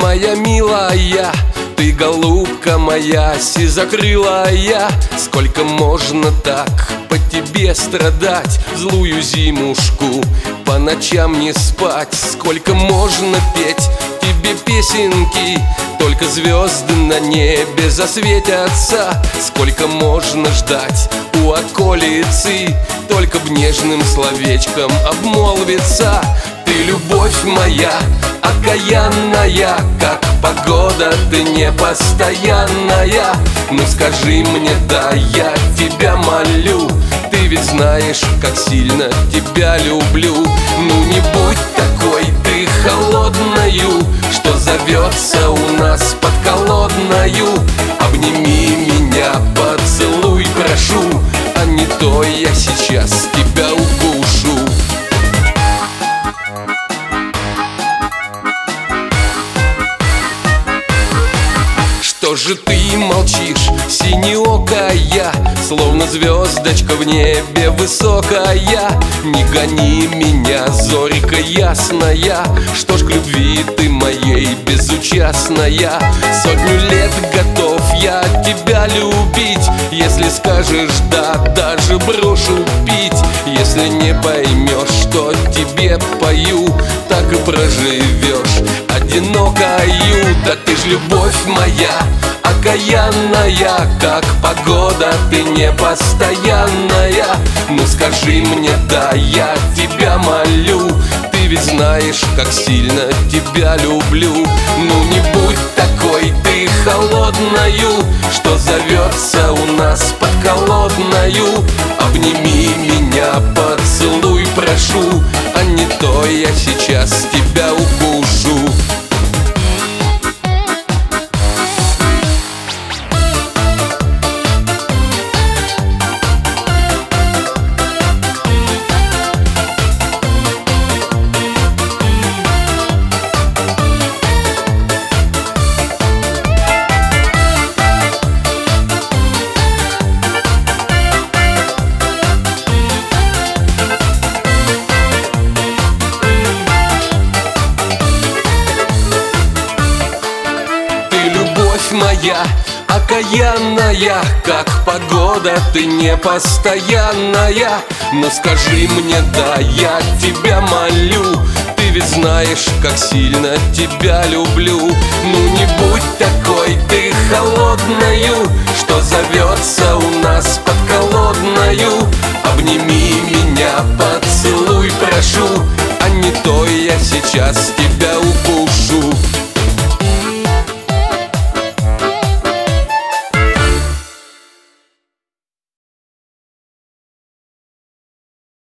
моя милая, ты голубка моя сизокрылая. Сколько можно так по тебе страдать, злую зимушку по ночам не спать? Сколько можно петь тебе песенки, только звезды на небе засветятся? Сколько можно ждать у околицы, только б нежным словечком обмолвиться? Ты любовь моя окаянная, как погода ты непостоянная. Ну скажи мне, да, я тебя молю, ты ведь знаешь, как сильно тебя люблю. Ну не будь такой ты холодною, что зовется у нас подколодною. Обними меня, поцелуй, прошу, а не то я сейчас тебя укушу. Что же ты молчишь, синеокая, словно звездочка в небе высокая? Не гони меня, зорька ясная, что ж к любви ты моей безучастная? Сотню лет готов я тебя любить, если скажешь да, даже брошу пить. Если не поймешь, что тебе пою, так и проживешь одинокою. Да ты ж любовь моя окаянная, как погода ты непостоянная. Ну скажи мне, да, я тебя молю, ты ведь знаешь, как сильно тебя люблю. Ну не будь такой ты холодною, что зовется у нас подколодною. Обними меня, поцелуй, прошу, а не то я сейчас тебя укушу. Моя окаянная, как погода ты непостоянная. Но скажи мне, да, я тебя молю, ты ведь знаешь, как сильно тебя люблю. Ну не будь такой ты холодною, что зовется у нас подколодною. Обними меня, поцелуй, прошу, а не то я сейчас тебя